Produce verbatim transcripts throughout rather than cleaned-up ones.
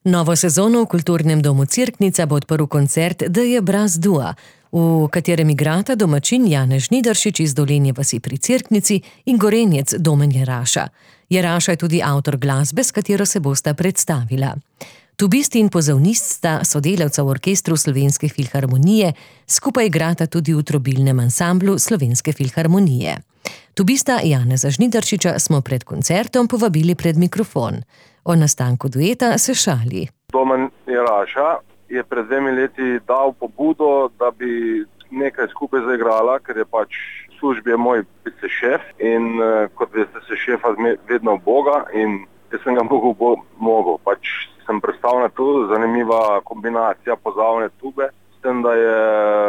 Novo sezono v Kulturnem domu Cerknica bo odprl koncert Deje Braz Dua, v katerem igrata domačin Janez Žnidaršič iz Dolenje vasi pri Cerknici in Gorenjec Domen Jeraša. Jeraša je tudi avtor glasbe, s katero se bosta predstavila. Tubist in pozavnist sta sodelavca v orkestru Slovenske filharmonije, skupaj igrata tudi v trobilnem ansamblu Slovenske filharmonije. Tubista Janeza Žnidaršiča smo pred koncertom povabili pred mikrofon. O nastanku dueta se šali. Domen Jeraša je pred dvemi leti dal pobudo, da bi nekaj skupaj zaigrala, ker je pač v službi je moj šef in kot veste, se šefa vedno Boga in jaz sem ga Bogu bo mogel. Pač sem predstavil na to zanimiva kombinacija pozavne tube, s tem, da je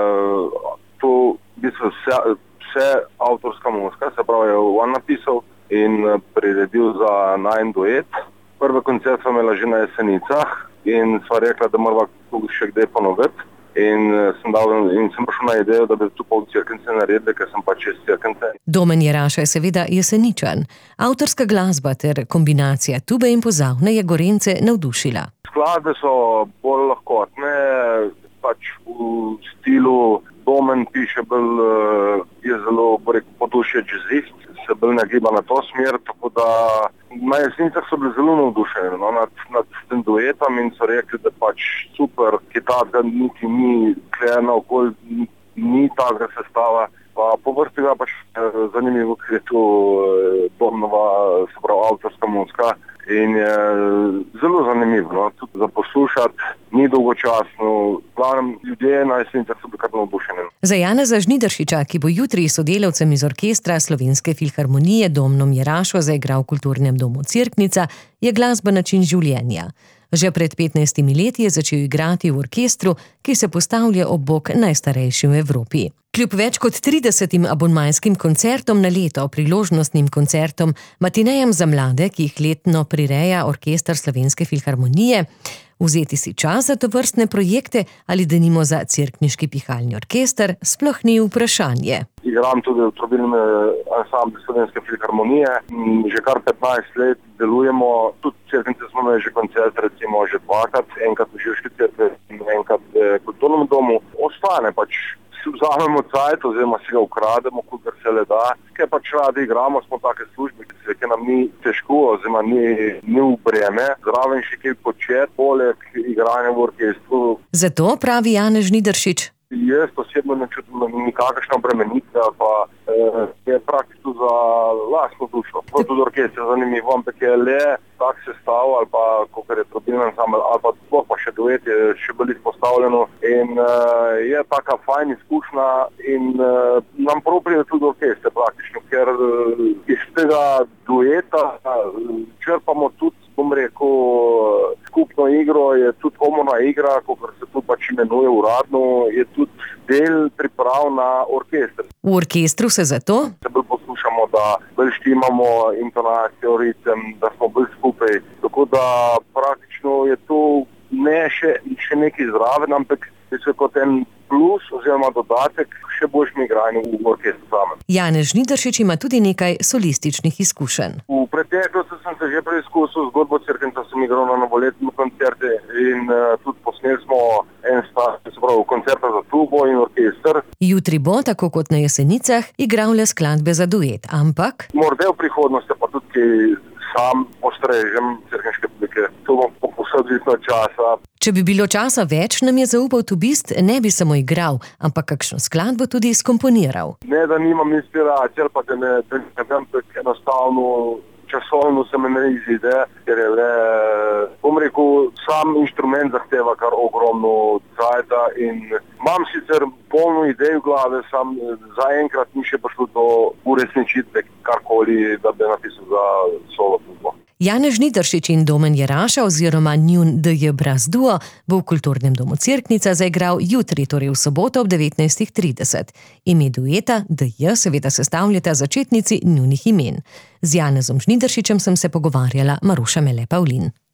to v bistvu vse, vse avtorska muzika, se pravi, je on napisal in priredil za najin duet. Prvi koncert smo imeli že na Jesenicah in sva rekla, da morava tu še kdaj ponoviti. In sem, dal, in sem prišel na idejo, da bi tu pol Cerknice naredili, ker sem pač iz Cerknice. Domen Jeraša je seveda Jeseničan. Avtorska glasba ter kombinacija tube in pozavne je Gorence navdušila. Skladbe so bolj lahkotne, pač v stilu Domen piše bolj, je zelo podušje jazzist, se bolj nagiba na to smer, tako da na Jesenicah so bili zelo navdušeni no, nad, nad tem duetom in so rekli, da pač super, kitarka niti ni klejena okoli, ni takega sestava. Pa po vrsti ga pač zanimivo, ker je tu Domnova, se pravi, avtorska muzika in je zelo zanimivo, no, tudi za poslušati, ni dolgočasno, glavnem ljudje na Jesenicah so bili kar navdušeni. Za Janeza Žnidaršiča, ki bo jutri s sodelavcem iz orkestra Slovenske filharmonije Domnom Jerašo zaigral v Kulturnem domu Cerknica, je glasba način življenja. Že pred petnajstimi leti je začel igrati v orkestru, ki se postavlja ob bok najstarejšim v Evropi. Kljub več kot tridesetim abonmajskim koncertom na leto, priložnostnim koncertom, matinejem za mlade, ki jih letno prireja orkester Slovenske filharmonije, vzeti si čas za tovrstne projekte ali denimo za cerkniški pihalni orkester sploh ni vprašanje. Igram tudi v trobilnem ansamblu Slovenske filharmonije. Že kar petnajst let delujemo. Tudi v Cerknici smo imeli že koncert, recimo že dvakrat, enkrat v Živški cerkvi in enkrat v Kulturnem domu. Ostane pač, si vzamemo cajt oziroma si ga ukrademo, kolikor se le da. Ker pač radi igramo, smo take službe, ki nam ni težko oziroma ni, ni v breme. Zraven še kaj početi, poleg igranja v orkestru. Zato pravi Janez Žnidaršič. Jaz osebno ne čutim nikakršna obremenitve, pa eh, je praktično za lastno dušo. Tudi orkester zanimivo, ampak je le tak sestav ali pa, kakor je trobilni ansambel, ali pa sploh pa še duet je še bolj izpostavljeno in eh, je taka fajn izkušnja in eh, nam prav pride tudi orkester praktično, ker eh, iz tega dueta eh, črpamo tudi, bom rekel, skupno igro, je tudi komorna igra, kakor se tu pač imenuje uradno, je tudi del priprav na orkester. V orkestru se zato? Se bolj poslušamo, da bolj štimamo intonacijo, ritem, da smo bolj skupaj. Tako da praktično je to ne še, še nekaj zraven, ampak je se kot en plus oziroma dodatek še boljšem igranju v orkestru samem. Janez Žnidaršič ima tudi nekaj solističnih izkušenj. V preteklosti sem se že preizkusil zgodbo Cerknica, sem igral na novoletni koncerte in uh, tudi posneli smo en star, se pravi, koncerta za tubo in orkester. Jutri bo, tako kot na Jesenicah, igral le skladbe za duet, ampak morda v prihodnosti pa tudi sam postrežem cerkniške publike. To bom posoditno časa. Če bi bilo časa več, nam je zaupal tubist, ne bi samo igral, ampak kakšno skladbo tudi skomponiral. Ne, da nimam inspiracije, ali pa da ne, da ne vem, tako enostavno časovno se me ne izide, ker je le, bom rekel, sam inštrument zahteva kar ogromno cajta in imam sicer polno idej v glave, sam zaenkrat ni še prišlo do uresničitve karkoli, da bi napisal za solo tuzbo. Janez Žnidaršič in Domen Jeraša oziroma njun Deje Braz Dua bo v Kulturnem domu Cerknica zaigral jutri, torej v soboto ob devetnajstih trideset. Ime dueta Deje seveda sestavljata začetnici njunih imen. Z Janezom Žnidaršičem sem se pogovarjala Maruša Mele Pavlin.